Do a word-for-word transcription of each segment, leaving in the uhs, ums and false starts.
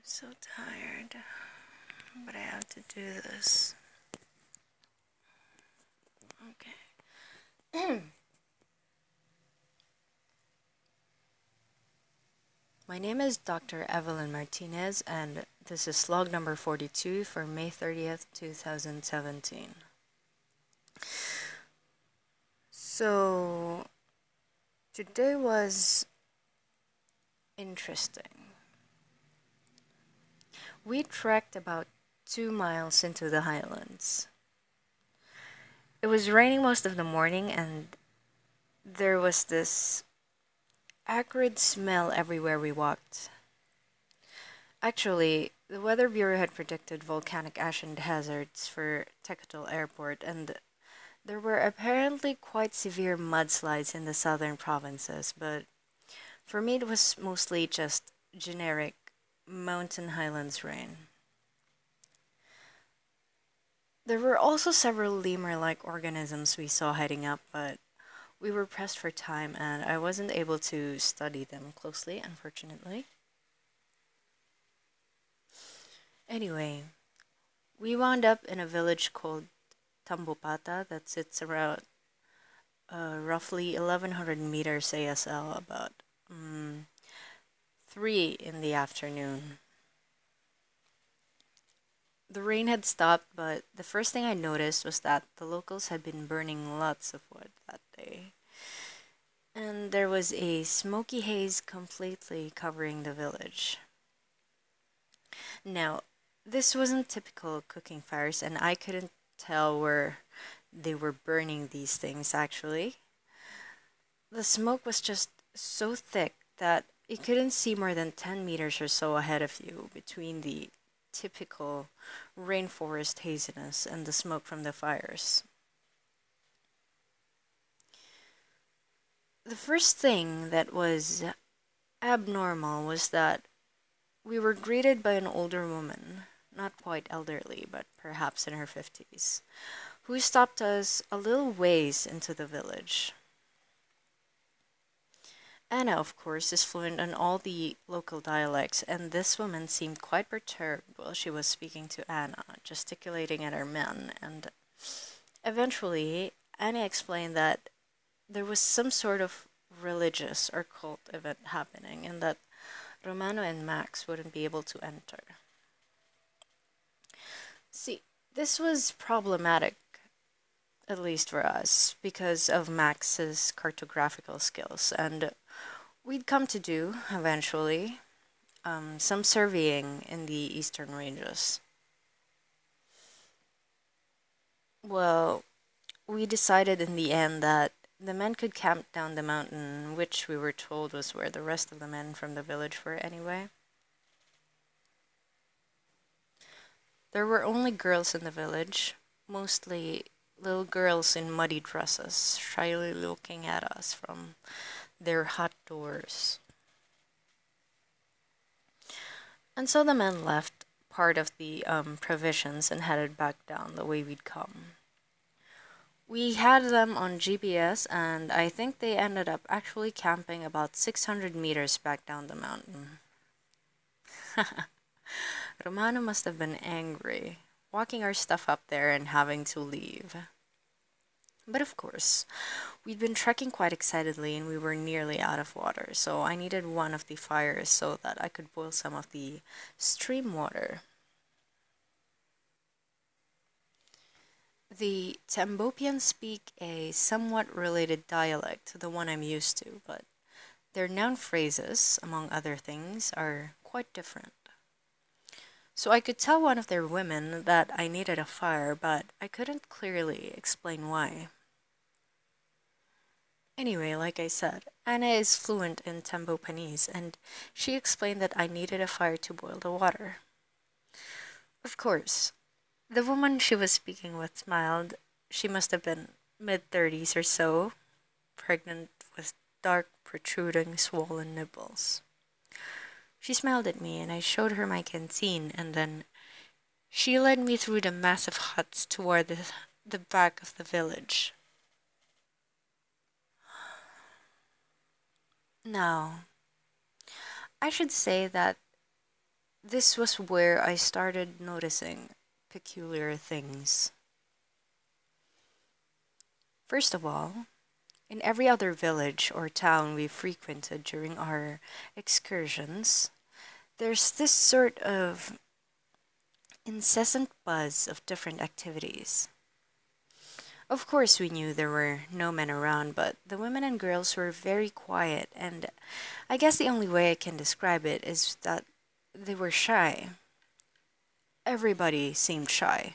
So tired, but I have to do this. Okay. My name is Doctor Evelyn Martinez, and this is log number forty-two for May thirtieth, two thousand seventeen. So, today was interesting. We trekked about two miles into the highlands. It was raining most of the morning, and there was this acrid smell everywhere we walked. Actually, the Weather Bureau had predicted volcanic ash and hazards for Tecatal Airport, and there were apparently quite severe mudslides in the southern provinces, but for me it was mostly just generic mountain highlands rain. There were also several lemur-like organisms we saw heading up, but we were pressed for time and I wasn't able to study them closely, unfortunately. Anyway, we wound up in a village called Tambopata that sits around uh, roughly eleven hundred meters A S L, about um, three in the afternoon. The rain had stopped, but the first thing I noticed was that the locals had been burning lots of wood that day. And there was a smoky haze completely covering the village. Now, this wasn't typical cooking fires, and I couldn't tell where they were burning these things actually. The smoke was just so thick that you couldn't see more than ten meters or so ahead of you between the typical rainforest haziness and the smoke from the fires. The first thing that was abnormal was that we were greeted by an older woman, not quite elderly, but perhaps in her fifties, who stopped us a little ways into the village. Anna, of course, is fluent in all the local dialects, and this woman seemed quite perturbed while she was speaking to Anna, gesticulating at her men, and eventually Anna explained that there was some sort of religious or cult event happening, and that Romano and Max wouldn't be able to enter. See, this was problematic, at least for us, because of Max's cartographical skills, and we'd come to do, eventually, um, some surveying in the eastern ranges. Well, we decided in the end that the men could camp down the mountain, which we were told was where the rest of the men from the village were anyway. There were only girls in the village, mostly little girls in muddy dresses, shyly looking at us from their hut doors. And so the men left part of the um, provisions and headed back down the way we'd come. We had them on G P S, and I think they ended up actually camping about six hundred meters back down the mountain. Romano must have been angry, walking our stuff up there and having to leave. But of course, we'd been trekking quite excitedly and we were nearly out of water, so I needed one of the fires so that I could boil some of the stream water. The Tambopians speak a somewhat related dialect to the one I'm used to, but their noun phrases, among other things, are quite different. So I could tell one of their women that I needed a fire, but I couldn't clearly explain why. Anyway, like I said, Anna is fluent in Tambopanese, and she explained that I needed a fire to boil the water. Of course, the woman she was speaking with smiled. She must have been mid thirties or so, pregnant with dark, protruding, swollen nipples. She smiled at me, and I showed her my canteen, and then she led me through the massive huts toward the, the back of the village. Now, I should say that This was where I started noticing peculiar things. First of all, in every other village or town we frequented during our excursions, there's this sort of incessant buzz of different activities. Of course, we knew there were no men around, but the women and girls were very quiet, and I guess the only way I can describe it is that they were shy. Everybody seemed shy.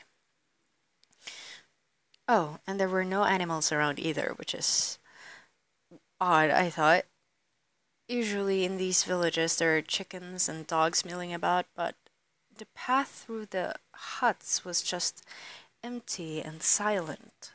Oh, and there were no animals around either, which is odd, I thought. Usually in these villages there are chickens and dogs milling about, but the path through the huts was just empty and silent.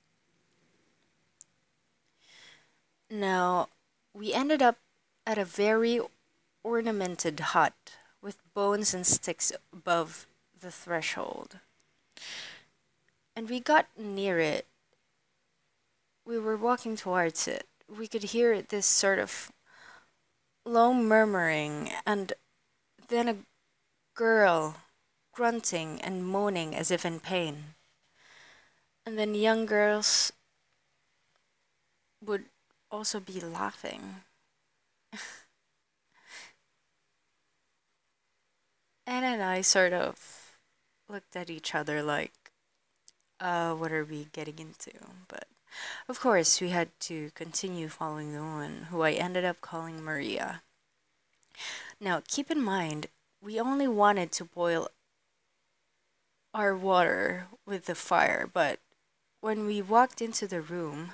Now, we ended up at a very ornamented hut with bones and sticks above the threshold. And we got near it. We were walking towards it. We could hear this sort of low murmuring, and then a girl grunting and moaning as if in pain. And then young girls would also be laughing. Anna and I sort of looked at each other like, uh, what are we getting into? But of course, we had to continue following the woman, who I ended up calling Maria. Now, keep in mind, we only wanted to boil our water with the fire, but when we walked into the room,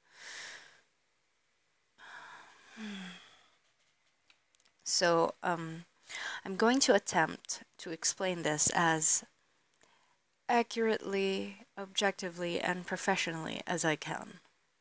so um, I'm going to attempt to explain this as accurately, objectively, and professionally as I can.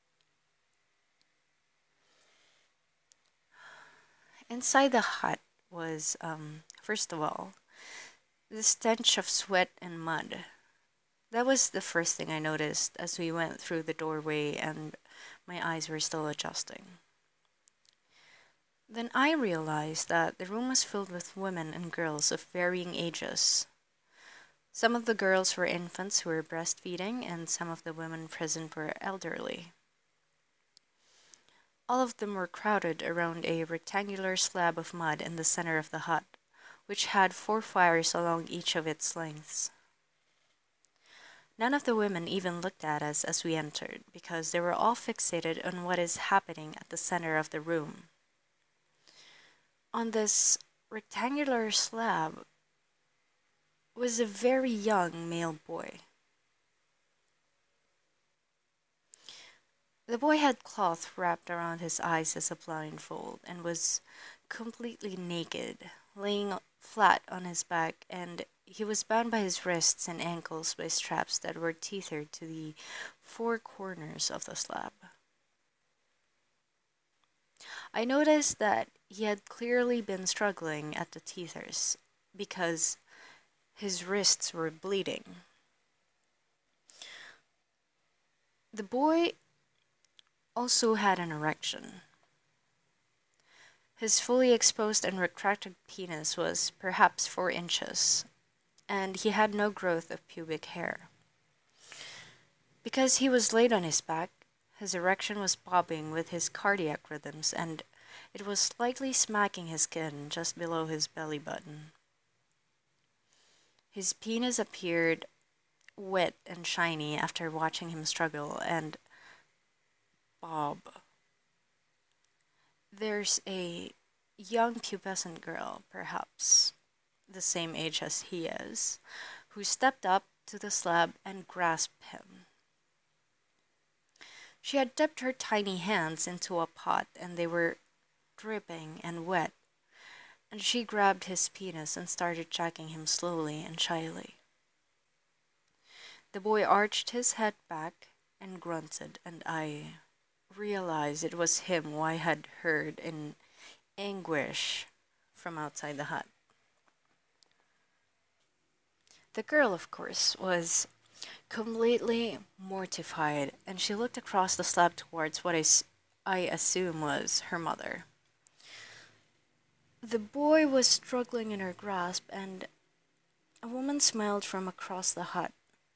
Inside the hut was, um, first of all, the stench of sweat and mud. That was the first thing I noticed as we went through the doorway and my eyes were still adjusting. Then I realized that the room was filled with women and girls of varying ages. Some of the girls were infants who were breastfeeding, and some of the women present were elderly. All of them were crowded around a rectangular slab of mud in the center of the hut, which had four fires along each of its lengths. None of the women even looked at us as we entered, because they were all fixated on what is happening at the center of the room. On this rectangular slab was a very young male boy. The boy had cloth wrapped around his eyes as a blindfold and was completely naked, laying flat on his back, and he was bound by his wrists and ankles by straps that were tethered to the four corners of the slab. I noticed that he had clearly been struggling at the tethers because his wrists were bleeding. The boy also had an erection. His fully exposed and retracted penis was perhaps four inches, and he had no growth of pubic hair. Because he was laid on his back, his erection was bobbing with his cardiac rhythms, and it was slightly smacking his skin just below his belly button. His penis appeared wet and shiny after watching him struggle and bob. There's a young pubescent girl, perhaps the same age as he is, who stepped up to the slab and grasped him. She had dipped her tiny hands into a pot and they were dripping and wet, and she grabbed his penis and started jacking him slowly and shyly. The boy arched his head back and grunted, and I realized it was him who I had heard in anguish from outside the hut. The girl, of course, was completely mortified, and she looked across the slab towards what I, I assume was her mother. The boy was struggling in her grasp, and a woman smiled from across the hut.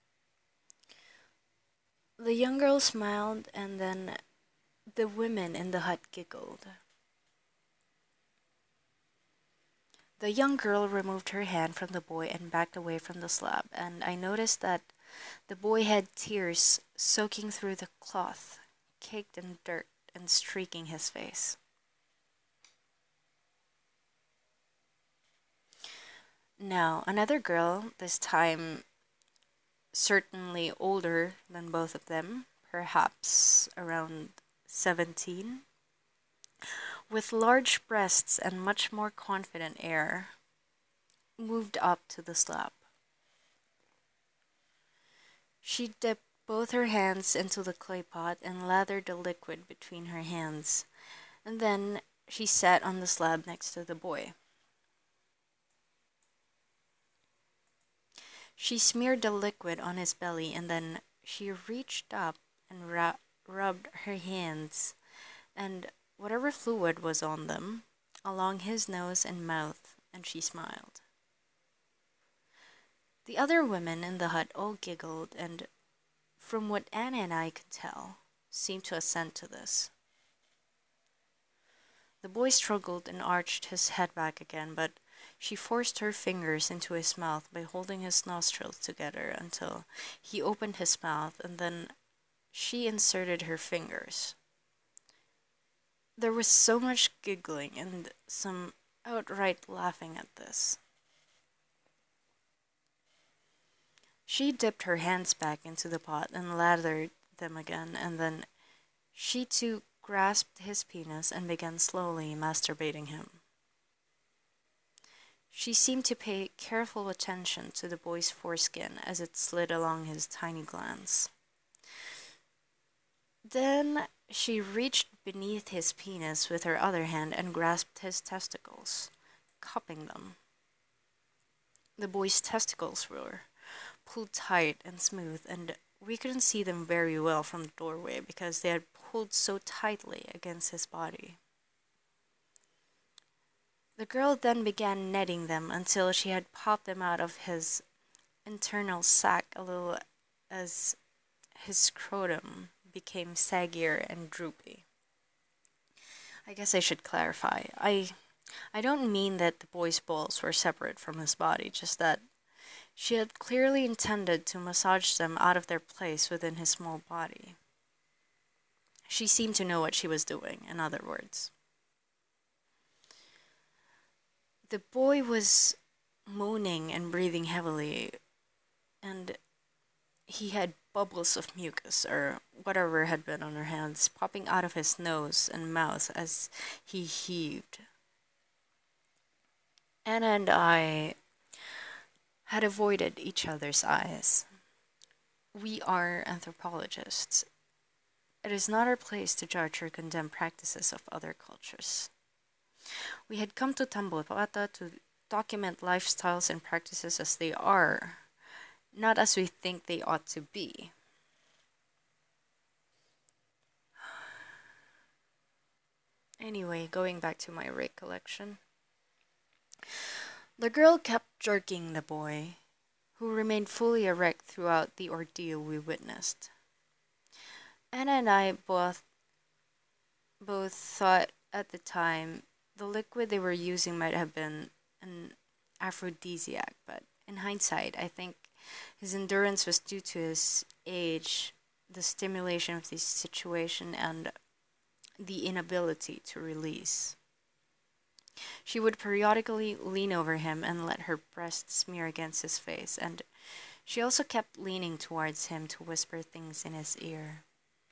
The young girl smiled, and then the women in the hut giggled. The young girl removed her hand from the boy and backed away from the slab, and I noticed that the boy had tears soaking through the cloth, caked in dirt and streaking his face. Now, another girl, this time certainly older than both of them, perhaps around seventeen, with large breasts and much more confident air, moved up to the slab. She dipped both her hands into the clay pot and lathered the liquid between her hands, and then she sat on the slab next to the boy. She smeared the liquid on his belly, and then she reached up and ra- rubbed her hands and whatever fluid was on them along his nose and mouth, and she smiled. The other women in the hut all giggled, and from what Anna and I could tell, seemed to assent to this. The boy struggled and arched his head back again, but she forced her fingers into his mouth by holding his nostrils together until he opened his mouth, and then she inserted her fingers. There was so much giggling and some outright laughing at this. She dipped her hands back into the pot and lathered them again, and then she too grasped his penis and began slowly masturbating him. She seemed to pay careful attention to the boy's foreskin as it slid along his tiny glands. Then she reached beneath his penis with her other hand and grasped his testicles, cupping them. The boy's testicles were pulled tight and smooth, and we couldn't see them very well from the doorway because they had pulled so tightly against his body. The girl then began netting them until she had popped them out of his internal sac a little as his scrotum became saggier and droopy. I guess I should clarify. I I don't mean that the boy's balls were separate from his body, just that she had clearly intended to massage them out of their place within his small body. She seemed to know what she was doing, in other words. The boy was moaning and breathing heavily, and he had bubbles of mucus, or whatever had been on her hands, popping out of his nose and mouth as he heaved. Anna and I had avoided each other's eyes. We are anthropologists. It is not our place to judge or condemn practices of other cultures. We had come to Tambopata to document lifestyles and practices as they are, not as we think they ought to be. Anyway, going back to my recollection. The girl kept jerking the boy, who remained fully erect throughout the ordeal we witnessed. Anna and I both both thought at the time the liquid they were using might have been an aphrodisiac, but in hindsight, I think his endurance was due to his age, the stimulation of the situation, and the inability to release. She would periodically lean over him and let her breast smear against his face, and she also kept leaning towards him to whisper things in his ear.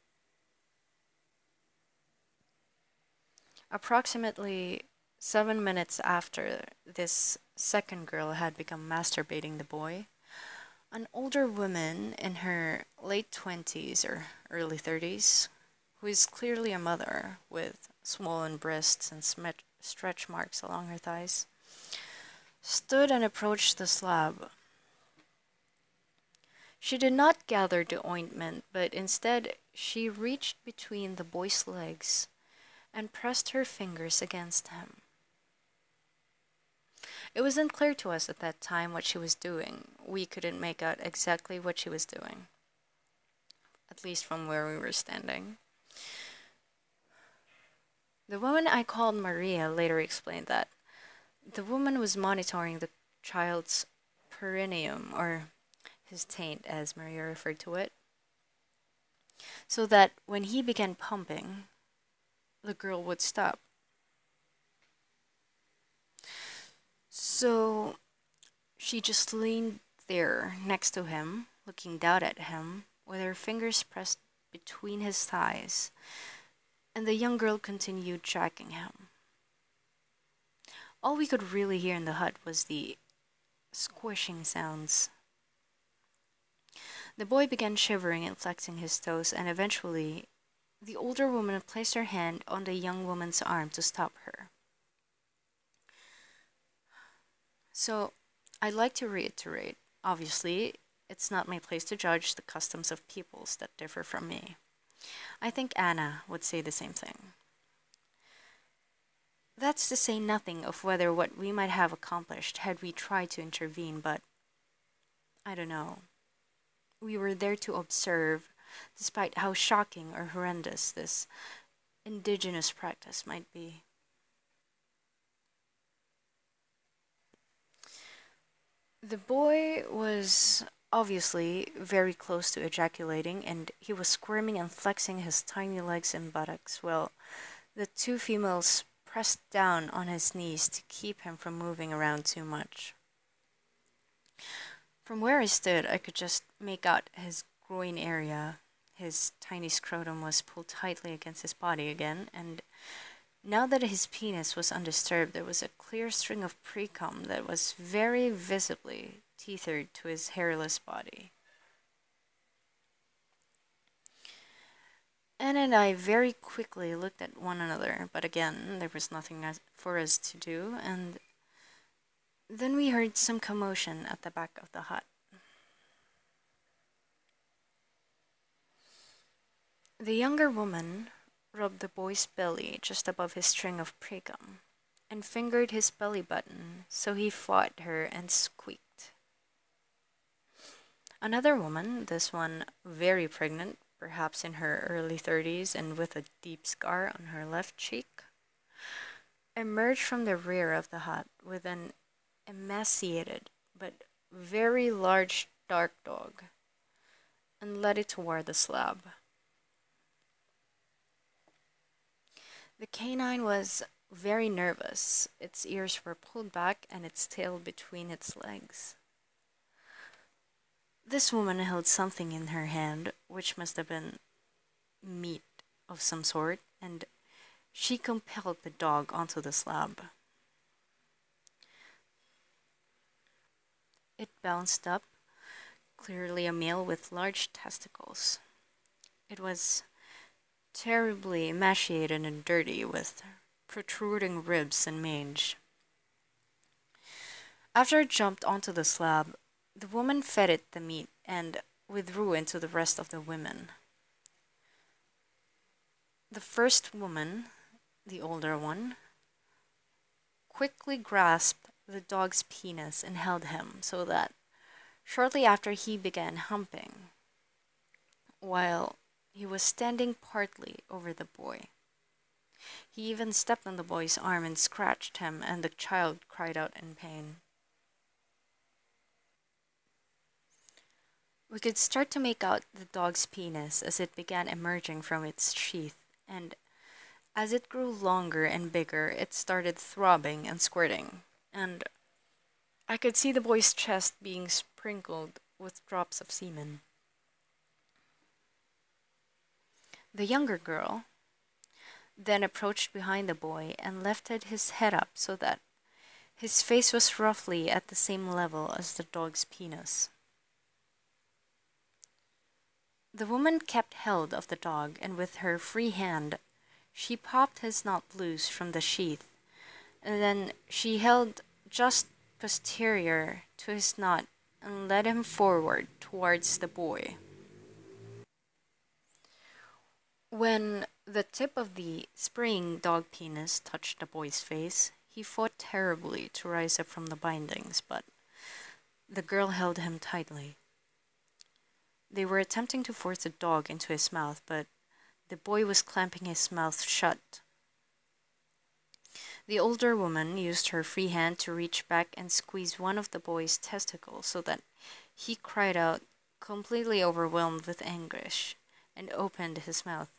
Approximately seven minutes after this second girl had begun masturbating the boy, an older woman in her late twenties or early thirties, who is clearly a mother with swollen breasts and smet- stretch marks along her thighs, stood and approached the slab. She did not gather the ointment, but instead she reached between the boy's legs and pressed her fingers against him. It wasn't clear to us at that time what she was doing. We couldn't make out exactly what she was doing, at least from where we were standing. The woman I called Maria later explained that the woman was monitoring the child's perineum, or his taint as Maria referred to it, so that when he began pumping, the girl would stop. So she just leaned there next to him, looking down at him, with her fingers pressed between his thighs, and the young girl continued tracking him. All we could really hear in the hut was the squishing sounds. The boy began shivering and flexing his toes, and eventually, the older woman placed her hand on the young woman's arm to stop her. So, I'd like to reiterate, obviously, it's not my place to judge the customs of peoples that differ from me. I think Anna would say the same thing. That's to say nothing of whether what we might have accomplished had we tried to intervene, but I don't know. We were there to observe, despite how shocking or horrendous this indigenous practice might be. The boy was obviously very close to ejaculating, and he was squirming and flexing his tiny legs and buttocks, while the two females pressed down on his knees to keep him from moving around too much. From where I stood, I could just make out his groin area. His tiny scrotum was pulled tightly against his body again, and now that his penis was undisturbed, there was a clear string of precum that was very visibly tethered to his hairless body. Anna and I very quickly looked at one another, but again, there was nothing for us to do, and then we heard some commotion at the back of the hut. The younger woman rubbed the boy's belly just above his string of precum and fingered his belly button so he fought her and squeaked. Another woman, this one very pregnant, perhaps in her early thirties and with a deep scar on her left cheek, emerged from the rear of the hut with an emaciated but very large dark dog and led it toward the slab. The canine was very nervous. Its ears were pulled back and its tail between its legs. This woman held something in her hand, which must have been meat of some sort, and she compelled the dog onto the slab. It bounced up, clearly a male with large testicles. It was terribly emaciated and dirty, with protruding ribs and mange. After it jumped onto the slab, the woman fed it the meat and withdrew into the rest of the women. The first woman, the older one, quickly grasped the dog's penis and held him so that shortly after he began humping, while he was standing partly over the boy. He even stepped on the boy's arm and scratched him, and the child cried out in pain. We could start to make out the dog's penis as it began emerging from its sheath, and as it grew longer and bigger, it started throbbing and squirting, and I could see the boy's chest being sprinkled with drops of semen. The younger girl then approached behind the boy and lifted his head up so that his face was roughly at the same level as the dog's penis. The woman kept hold of the dog, and with her free hand, she popped his knot loose from the sheath, and then she held just posterior to his knot and led him forward towards the boy. When the tip of the spraying dog penis touched the boy's face, he He fought terribly to rise up from the bindings, but the girl held him tightly. They were attempting to force the dog into his mouth, but the boy was clamping his mouth shut. The older woman used her free hand to reach back and squeeze one of the boy's testicles so that he cried out, completely overwhelmed with anguish, and opened his mouth.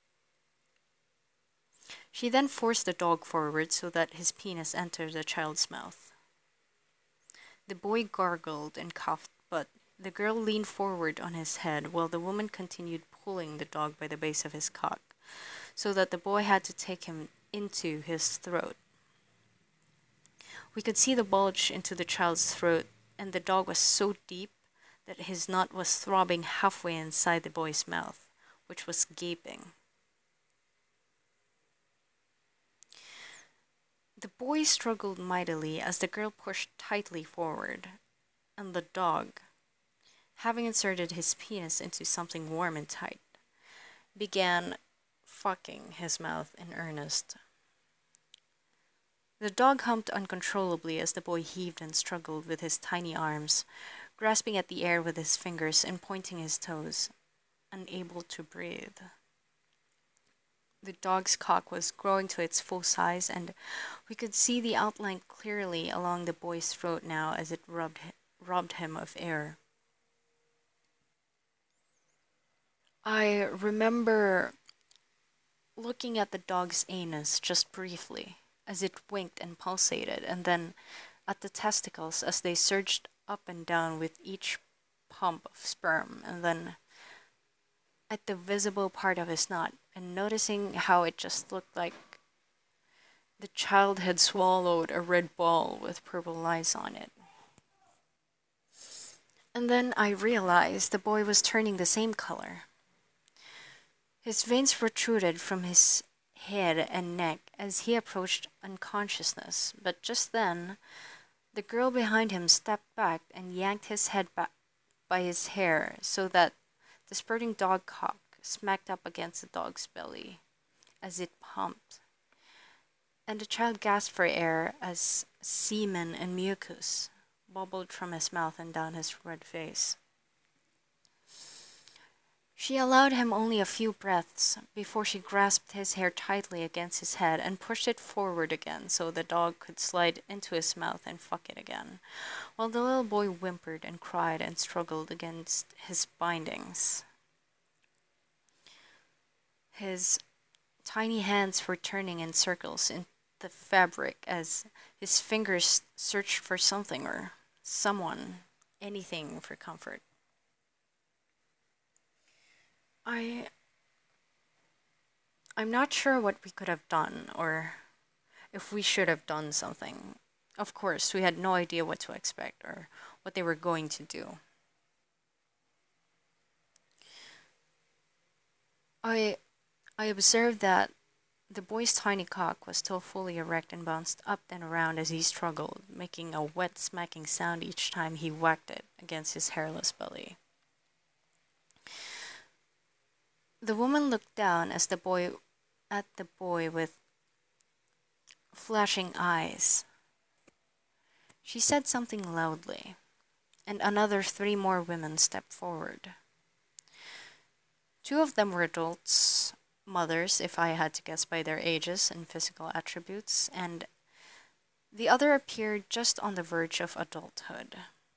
She then forced the dog forward so that his penis entered the child's mouth. The boy gargled and coughed, but the girl leaned forward on his head while the woman continued pulling the dog by the base of his cock, so that the boy had to take him into his throat. We could see the bulge into the child's throat, and the dog was so deep that his nut was throbbing halfway inside the boy's mouth, which was gaping. The boy struggled mightily as the girl pushed tightly forward, and the dog, having inserted his penis into something warm and tight, began fucking his mouth in earnest. The dog humped uncontrollably as the boy heaved and struggled with his tiny arms, grasping at the air with his fingers and pointing his toes, unable to breathe. The dog's cock was growing to its full size, and we could see the outline clearly along the boy's throat now as it rubbed, robbed him of air. I remember looking at the dog's anus just briefly as it winked and pulsated, and then at the testicles as they surged up and down with each pump of sperm, and then at the visible part of his nut, and noticing how it just looked like the child had swallowed a red ball with purple lice on it. And then I realized the boy was turning the same color. His veins protruded from his head and neck as he approached unconsciousness, but just then, the girl behind him stepped back and yanked his head back by his hair so that the spurting dog cock smacked up against the dog's belly as it pumped, and the child gasped for air as semen and mucus bubbled from his mouth and down his red face. She allowed him only a few breaths before she grasped his hair tightly against his head and pushed it forward again so the dog could slide into his mouth and fuck it again, while the little boy whimpered and cried and struggled against his bindings. His tiny hands were turning in circles in the fabric as his fingers searched for something or someone, anything for comfort. I I'm not sure what we could have done or if we should have done something. Of course, we had no idea what to expect or what they were going to do. I I observed that the boy's tiny cock was still fully erect and bounced up and around as he struggled, making a wet smacking sound each time he whacked it against his hairless belly. The woman looked down as the boy at the boy with flashing eyes. She said something loudly, and another three more women stepped forward. Two of them were adults, mothers, if I had to guess by their ages and physical attributes, and the other appeared just on the verge of adulthood.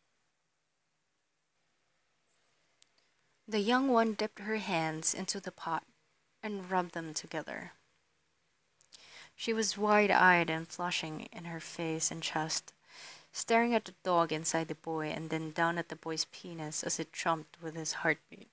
The young one dipped her hands into the pot and rubbed them together. She was wide-eyed and flushing in her face and chest, staring at the dog inside the boy and then down at the boy's penis as it trumped with his heartbeat.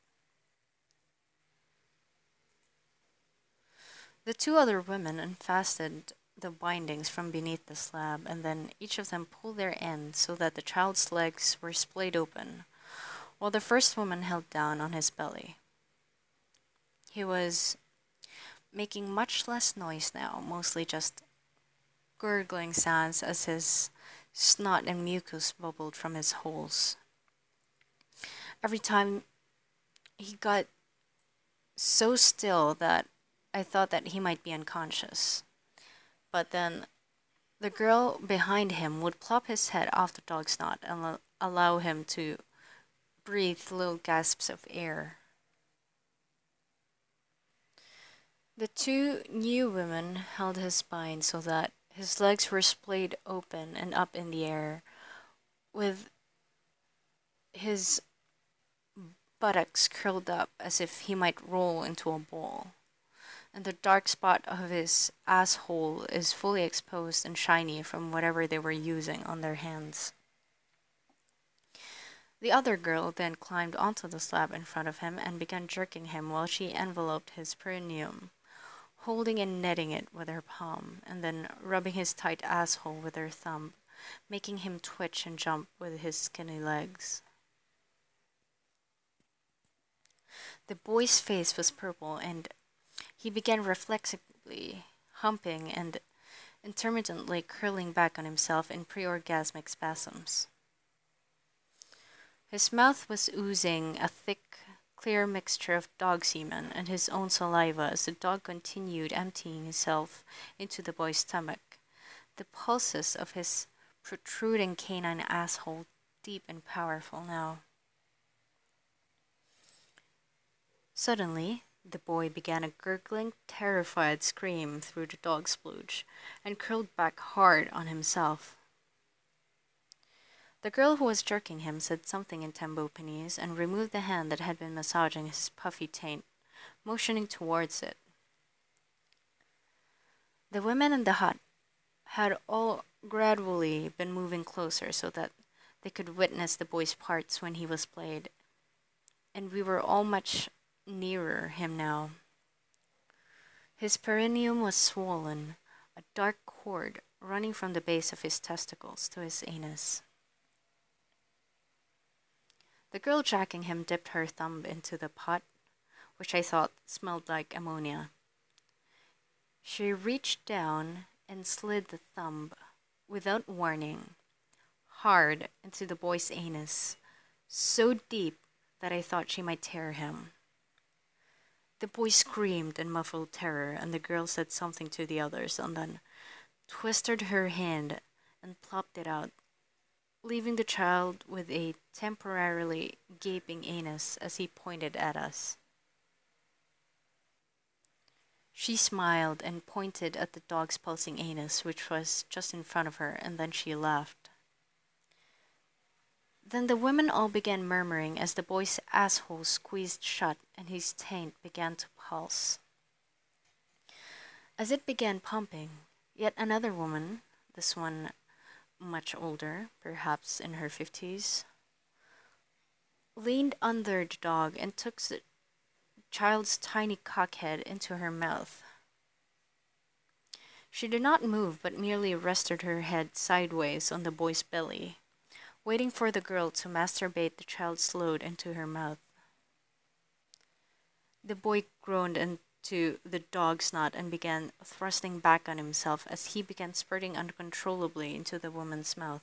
The two other women unfastened the bindings from beneath the slab, and then each of them pulled their end so that the child's legs were splayed open, while the first woman held down on his belly. He was making much less noise now, mostly just gurgling sounds as his snot and mucus bubbled from his holes. Every time he got so still that I thought that he might be unconscious. But then The girl behind him would plop his head off the dog's knot and al- allow him to breathe little gasps of air. The two new women held his spine so that his legs were splayed open and up in the air, with his buttocks curled up as if he might roll into a ball. And the dark spot of his asshole is fully exposed and shiny from whatever they were using on their hands. The other girl then climbed onto the slab in front of him and began jerking him while she enveloped his perineum, holding and netting it with her palm, and then rubbing his tight asshole with her thumb, making him twitch and jump with his skinny legs. The boy's face was purple, and he began reflexively humping and intermittently curling back on himself in pre-orgasmic spasms. His mouth was oozing a thick, clear mixture of dog semen and his own saliva as the dog continued emptying himself into the boy's stomach, the pulses of his protruding canine asshole deep and powerful now. Suddenly, the boy began a gurgling, terrified scream through the dog's splooge and curled back hard on himself. The girl who was jerking him said something in Tambo-Panese and removed the hand that had been massaging his puffy taint, motioning towards it. The women in the hut had all gradually been moving closer so that they could witness the boy's parts when he was played, and we were all much nearer him now. His perineum was swollen, a dark cord running from the base of his testicles to his anus. The girl jacking him dipped her thumb into the pot, which I thought smelled like ammonia. She reached down and slid the thumb, without warning, hard into the boy's anus, so deep that I thought she might tear him. The boy screamed in muffled terror, and the girl said something to the others and then twisted her hand and plopped it out, leaving the child with a temporarily gaping anus as he pointed at us. She smiled and pointed at the dog's pulsing anus, which was just in front of her, and then she laughed. Then the women all began murmuring as the boy's asshole squeezed shut and his taint began to pulse. As it began pumping, yet another woman, this one much older, perhaps in her fifties, leaned under the dog and took the child's tiny cockhead into her mouth. She did not move but merely rested her head sideways on the boy's belly, waiting for the girl to masturbate the child's load into her mouth. The boy groaned into the dog's knot and began thrusting back on himself as he began spurting uncontrollably into the woman's mouth.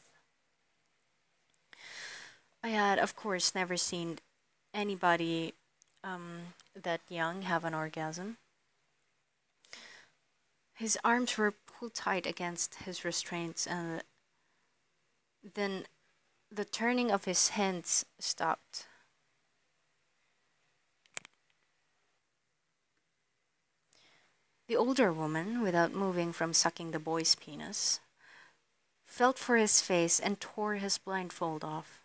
I had, of course, never seen anybody um, that young have an orgasm. His arms were pulled tight against his restraints, and then the turning of his hands stopped. The older woman, without moving from sucking the boy's penis, felt for his face and tore his blindfold off.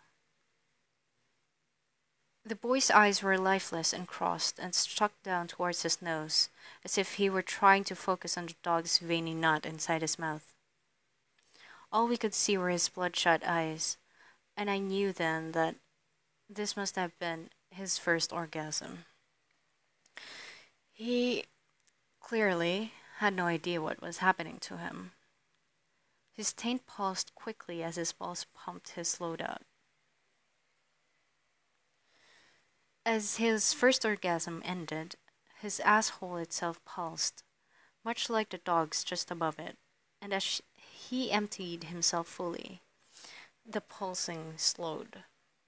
The boy's eyes were lifeless and crossed and struck down towards his nose, as if he were trying to focus on the dog's veiny knot inside his mouth. All we could see were his bloodshot eyes, and I knew then that this must have been his first orgasm. He clearly had no idea what was happening to him. His taint pulsed quickly as his balls pumped his load out. As his first orgasm ended, his asshole itself pulsed, much like the dog's just above it, and as he emptied himself fully, the pulsing slowed.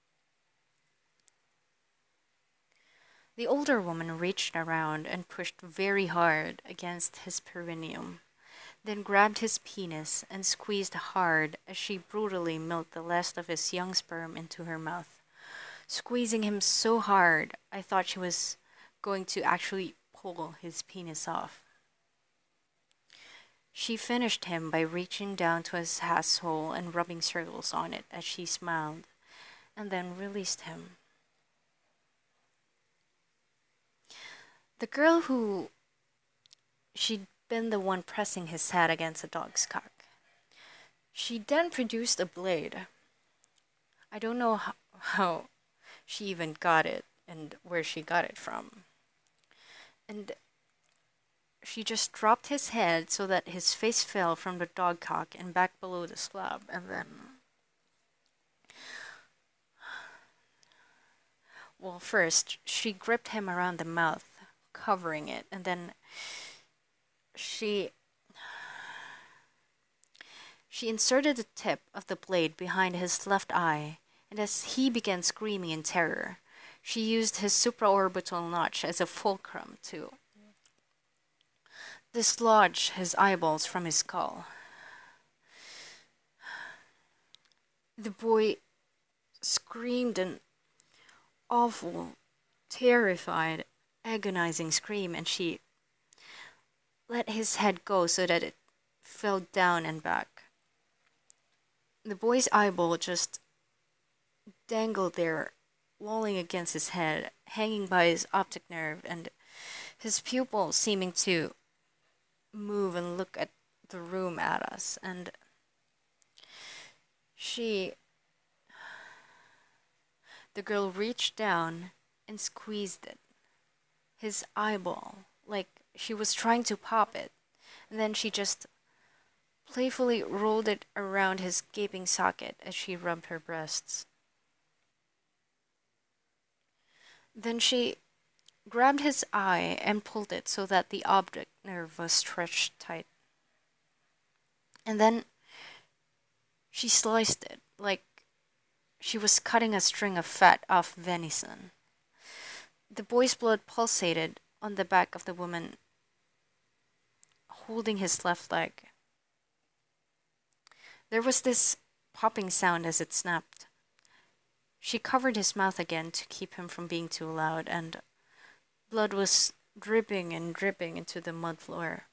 The older woman reached around and pushed very hard against his perineum, then grabbed his penis and squeezed hard as she brutally milked the last of his young sperm into her mouth, squeezing him so hard I thought she was going to actually pull his penis off. She finished him by reaching down to his asshole and rubbing circles on it as she smiled, and then released him. The girl who she'd been the one pressing his head against the dog's cock. She then produced a blade. I don't know how, how she even got it and where she got it from. And she just dropped his head so that his face fell from the dog cock and back below the slab, and then. Well, first, she gripped him around the mouth, covering it, and then she. She inserted the tip of the blade behind his left eye, and as he began screaming in terror, she used his supraorbital notch as a fulcrum to dislodge his eyeballs from his skull. The boy screamed an awful, terrified, agonizing scream, and she let his head go so that it fell down and back. The boy's eyeball just dangled there, lolling against his head, hanging by his optic nerve, and his pupil seeming to move and look at the room at us. And she. The girl reached down and squeezed it. His eyeball, like she was trying to pop it, and then she just playfully rolled it around his gaping socket as she rubbed her breasts. Then she grabbed his eye and pulled it so that the optic nerve was stretched tight. And then she sliced it like she was cutting a string of fat off venison. The boy's blood pulsated on the back of the woman holding his left leg. There was this popping sound as it snapped. She covered his mouth again to keep him from being too loud, and blood was dripping and dripping into the mud floor.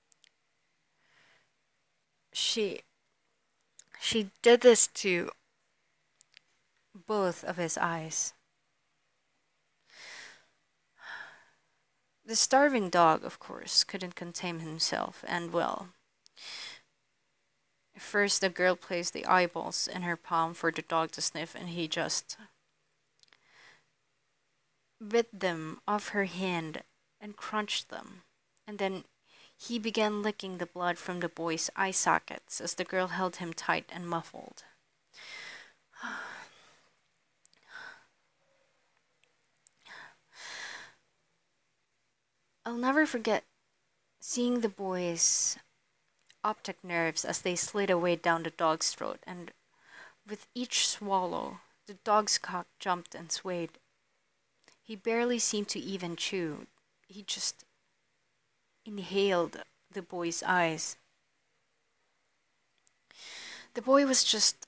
She she did this to both of his eyes. The starving dog, of course, couldn't contain himself, and well, first the girl placed the eyeballs in her palm for the dog to sniff, and he just bit them off her hand and crunched them. And then he began licking the blood from the boy's eye sockets as the girl held him tight and muffled. I'll never forget seeing the boy's optic nerves as they slid away down the dog's throat, and with each swallow, the dog's cock jumped and swayed. He barely seemed to even chew. He just inhaled the boy's eyes. The boy was just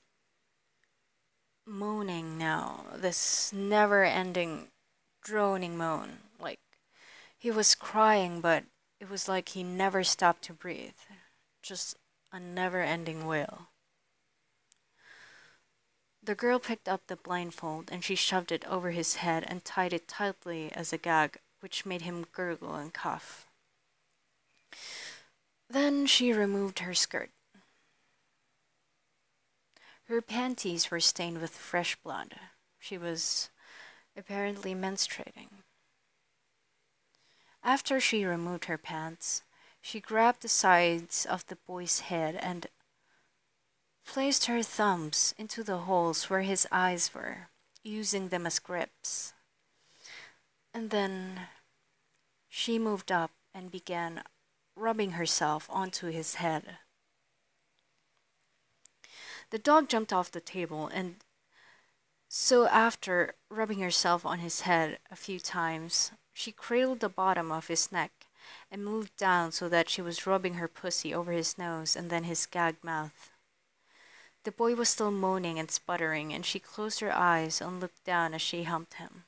moaning now, this never-ending, droning moan. Like, he was crying, but it was like he never stopped to breathe. Just a never-ending wail. The girl picked up the blindfold and she shoved it over his head and tied it tightly as a gag, which made him gurgle and cough. Then she removed her skirt. Her panties were stained with fresh blood. She was apparently menstruating. After she removed her pants, she grabbed the sides of the boy's head and placed her thumbs into the holes where his eyes were, using them as grips. And then she moved up and began rubbing herself onto his head. The dog jumped off the table, and so after rubbing herself on his head a few times, she cradled the bottom of his neck and moved down so that she was rubbing her pussy over his nose and then his gagged mouth. The boy was still moaning and sputtering, and she closed her eyes and looked down as she humped him.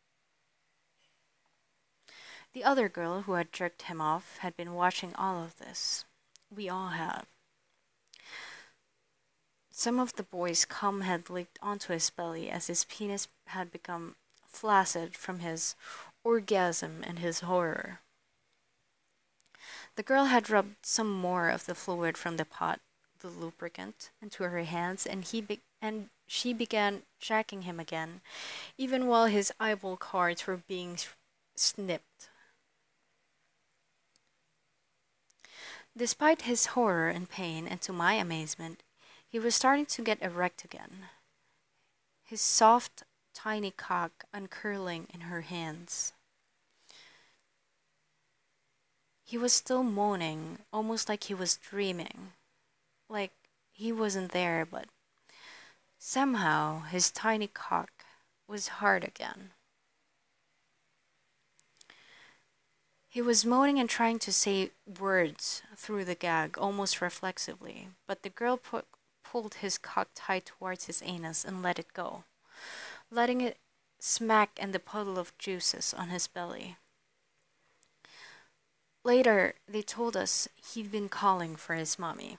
The other girl who had jerked him off had been watching all of this. We all have. Some of the boy's cum had leaked onto his belly as his penis had become flaccid from his orgasm and his horror. The girl had rubbed some more of the fluid from the pot, the lubricant, into her hands, and he be- and she began jacking him again, even while his eyeball cards were being s- snipped. Despite his horror and pain, and to my amazement, he was starting to get erect again, his soft, tiny cock uncurling in her hands. He was still moaning, almost like he was dreaming, like he wasn't there, but somehow his tiny cock was hard again. He was moaning and trying to say words through the gag, almost reflexively, but the girl pu- pulled his cock tight towards his anus and let it go, letting it smack in the puddle of juices on his belly. Later, they told us he'd been calling for his mommy.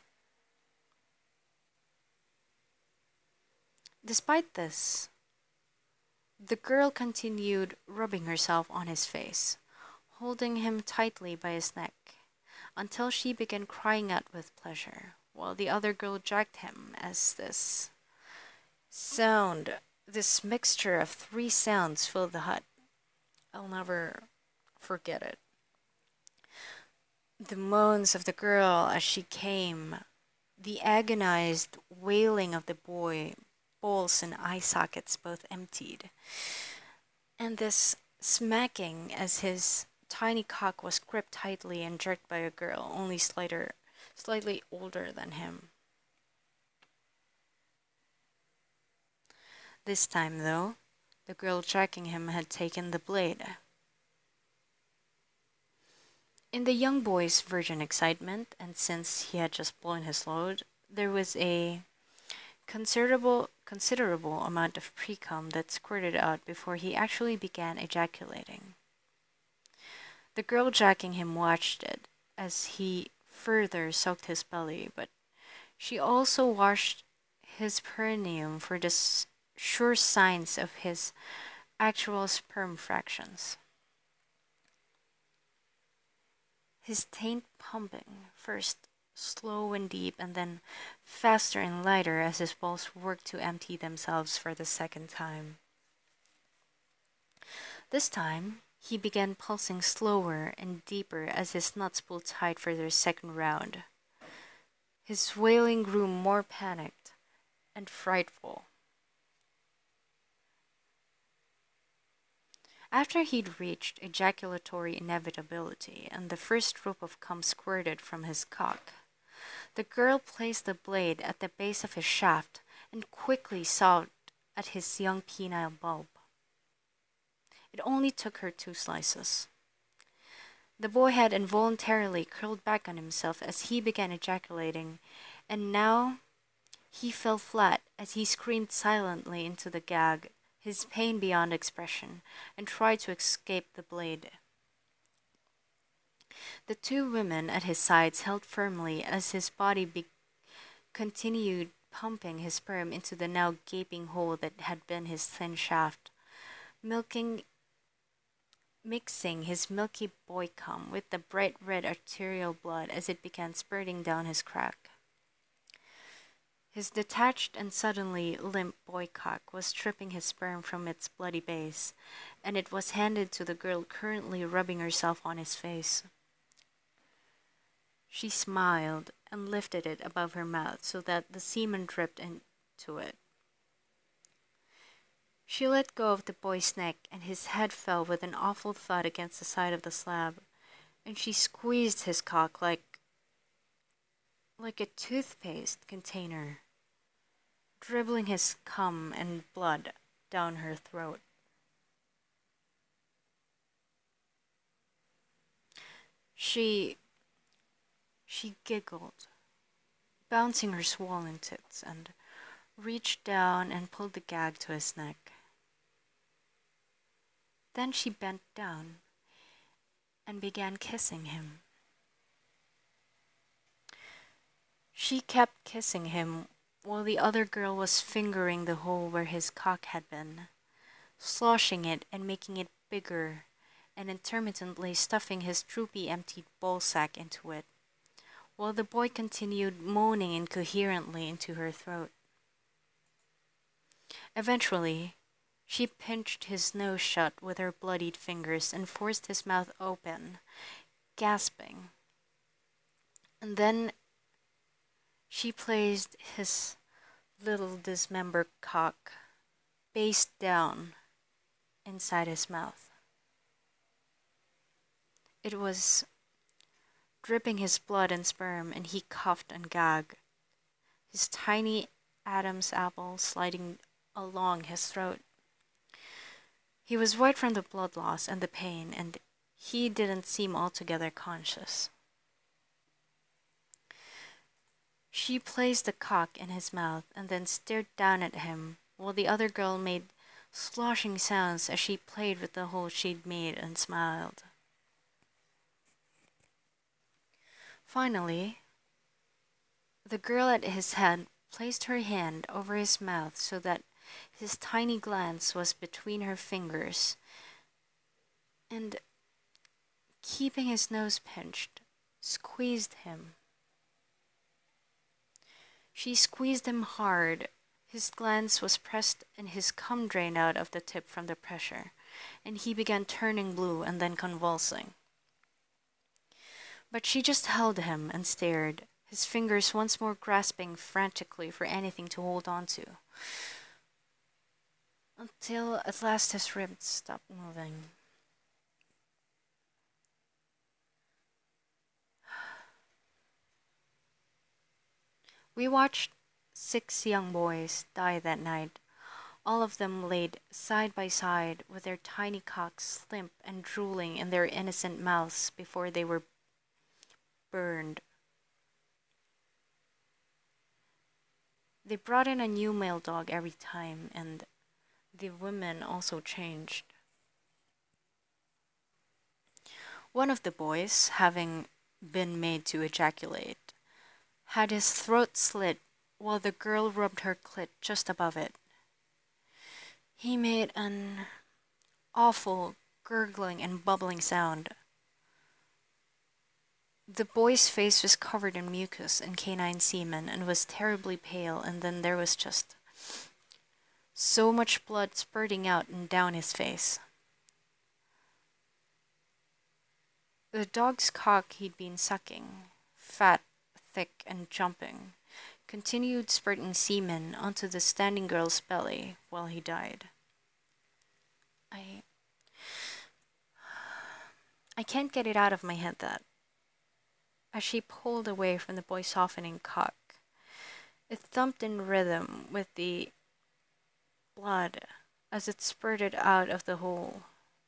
Despite this, the girl continued rubbing herself on his face, holding him tightly by his neck, until she began crying out with pleasure, while the other girl jacked him as this sound, this mixture of three sounds filled the hut. I'll never forget it. The moans of the girl as she came, the agonized wailing of the boy, balls and eye sockets both emptied, and this smacking as his tiny cock was gripped tightly and jerked by a girl only slighter, slightly older than him. This time, though, the girl jerking him had taken the blade. In the young boy's virgin excitement, and since he had just blown his load, there was a considerable considerable amount of pre-cum that squirted out before he actually began ejaculating. The girl jacking him watched it as he further soaked his belly, but she also watched his perineum for the s- sure signs of his actual sperm fractions. His taint pumping, first slow and deep, and then faster and lighter as his balls worked to empty themselves for the second time. This time, he began pulsing slower and deeper as his nuts pulled tight for their second round. His wailing grew more panicked and frightful. After he'd reached ejaculatory inevitability and the first drop of cum squirted from his cock, the girl placed the blade at the base of his shaft and quickly sawed at his young penile bulb. It only took her two slices. The boy had involuntarily curled back on himself as he began ejaculating, and now he fell flat as he screamed silently into the gag, his pain beyond expression, and tried to escape the blade. The two women at his sides held firmly as his body be- continued pumping his sperm into the now gaping hole that had been his thin shaft, milking mixing his milky boy cum with the bright red arterial blood as it began spurting down his crack. His detached and suddenly limp boy cock was stripping his sperm from its bloody base, and it was handed to the girl currently rubbing herself on his face. She smiled and lifted it above her mouth so that the semen dripped into it. She let go of the boy's neck, and his head fell with an awful thud against the side of the slab, and she squeezed his cock like like a toothpaste container, dribbling his cum and blood down her throat. She she giggled, bouncing her swollen tits, and reached down and pulled the gag to his neck. Then she bent down and began kissing him. She kept kissing him while the other girl was fingering the hole where his cock had been, sloshing it and making it bigger, and intermittently stuffing his droopy emptied ballsack into it, while the boy continued moaning incoherently into her throat. Eventually, she pinched his nose shut with her bloodied fingers and forced his mouth open, gasping. And then she placed his little dismembered cock face down inside his mouth. It was dripping his blood and sperm, and he coughed and gagged, his tiny Adam's apple sliding along his throat. He was white from the blood loss and the pain, and he didn't seem altogether conscious. She placed the cock in his mouth and then stared down at him while the other girl made sloshing sounds as she played with the hole she'd made and smiled. Finally, the girl at his head placed her hand over his mouth so that his tiny glance was between her fingers, and, keeping his nose pinched, squeezed him. She squeezed him hard. His glance was pressed and his cum drained out of the tip from the pressure, and he began turning blue and then convulsing. But she just held him and stared, his fingers once more grasping frantically for anything to hold on to, until at last his ribs stopped moving. We watched six young boys die that night, all of them laid side by side with their tiny cocks limp and drooling in their innocent mouths before they were burned. They brought in a new male dog every time, and the women also changed. One of the boys, having been made to ejaculate, had his throat slit while the girl rubbed her clit just above it. He made an awful gurgling and bubbling sound. The boy's face was covered in mucus and canine semen and was terribly pale, and then there was just so much blood spurting out and down his face. The dog's cock he'd been sucking, fat, thick, and jumping, continued spurting semen onto the standing girl's belly while he died. I. I can't get it out of my head that, as she pulled away from the boy's softening cock, it thumped in rhythm with the blood as it spurted out of the hole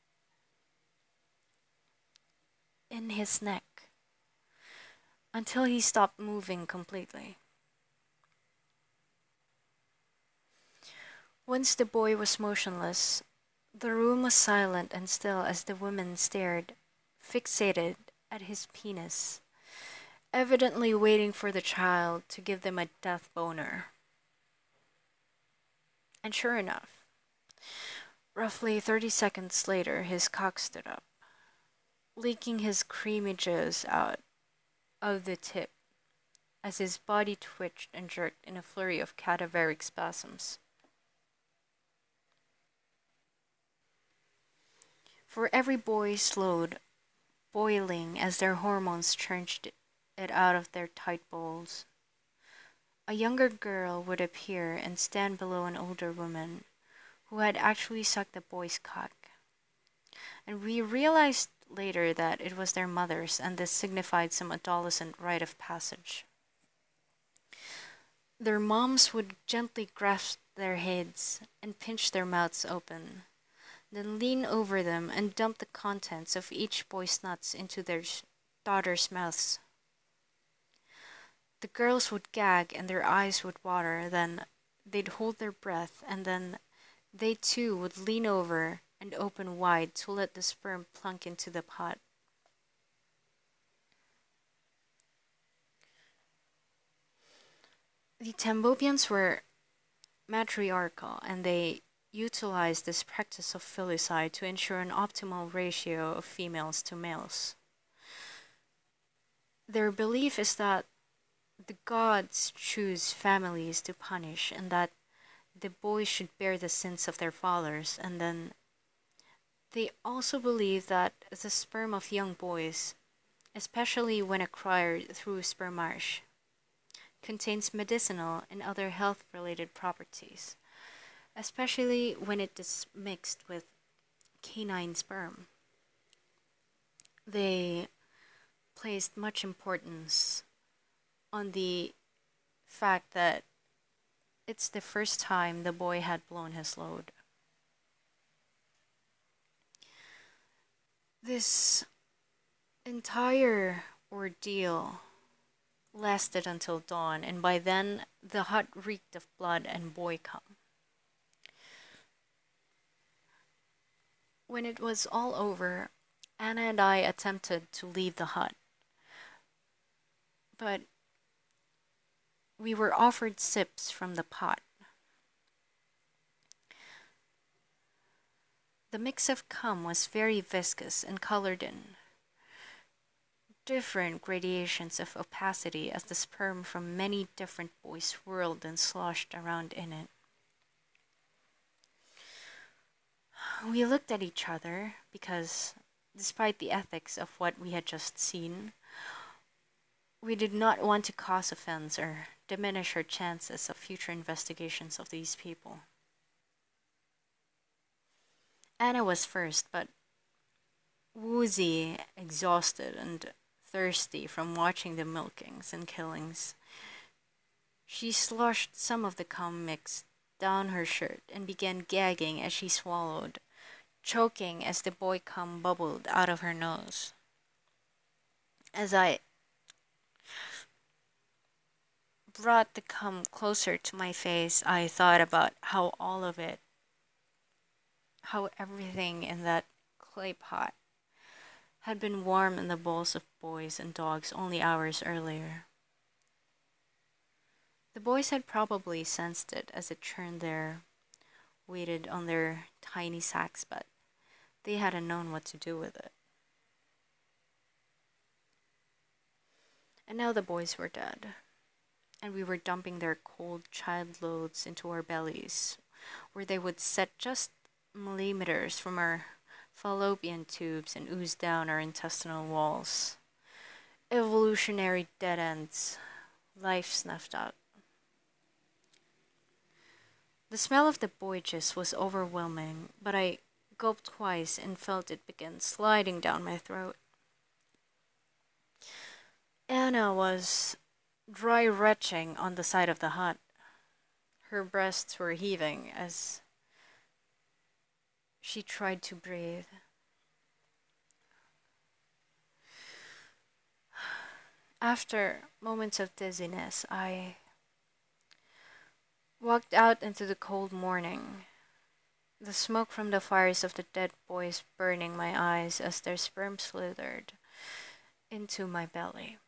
in his neck until he stopped moving completely. Once the boy was motionless, the room was silent and still as the women stared, fixated at his penis, evidently waiting for the child to give them a death boner. And sure enough, roughly thirty seconds later, his cock stood up, leaking his creamy juice out of the tip as his body twitched and jerked in a flurry of cadaveric spasms. For every boy slowed, boiling as their hormones churnched it out of their tight bowls, a younger girl would appear and stand below an older woman who had actually sucked the boy's cock. And we realized later that it was their mothers, and this signified some adolescent rite of passage. Their moms would gently grasp their heads and pinch their mouths open, then lean over them and dump the contents of each boy's nuts into their daughters' mouths. The girls would gag and their eyes would water, then they'd hold their breath, and then they too would lean over and open wide to let the sperm plunk into the pot. The Tambopians were matriarchal, and they utilized this practice of filicide to ensure an optimal ratio of females to males. Their belief is that the gods choose families to punish, and that the boys should bear the sins of their fathers, and then they also believe that the sperm of young boys, especially when acquired through spermarsh, contains medicinal and other health related properties, especially when it is mixed with canine sperm. They placed much importance on the fact that it's the first time the boy had blown his load. This entire ordeal lasted until dawn, and by then the hut reeked of blood and boy cum. When it was all over, Anna and I attempted to leave the hut, but we were offered sips from the pot. The mix of cum was very viscous and colored in different gradations of opacity as the sperm from many different boys swirled and sloshed around in it. We looked at each other because, despite the ethics of what we had just seen, we did not want to cause offense or diminish our chances of future investigations of these people. Anna was first, but woozy, exhausted, and thirsty from watching the milkings and killings, she sloshed some of the cum mix down her shirt and began gagging as she swallowed, choking as the boy cum bubbled out of her nose. As I brought the cum closer to my face, I thought about how all of it, how everything in that clay pot had been warm in the bowls of boys and dogs only hours earlier. The boys had probably sensed it as it churned there, waited on their tiny sacks, but they hadn't known what to do with it. And now the boys were dead, and we were dumping their cold child loads into our bellies, where they would set just millimeters from our fallopian tubes and ooze down our intestinal walls. Evolutionary dead ends, life snuffed out. The smell of the boy jizz was overwhelming, but I gulped twice and felt it begin sliding down my throat. Anna was dry retching on the side of the hut. Her breasts were heaving as she tried to breathe. After moments of dizziness, I walked out into the cold morning, the smoke from the fires of the dead boys burning my eyes as their sperm slithered into my belly.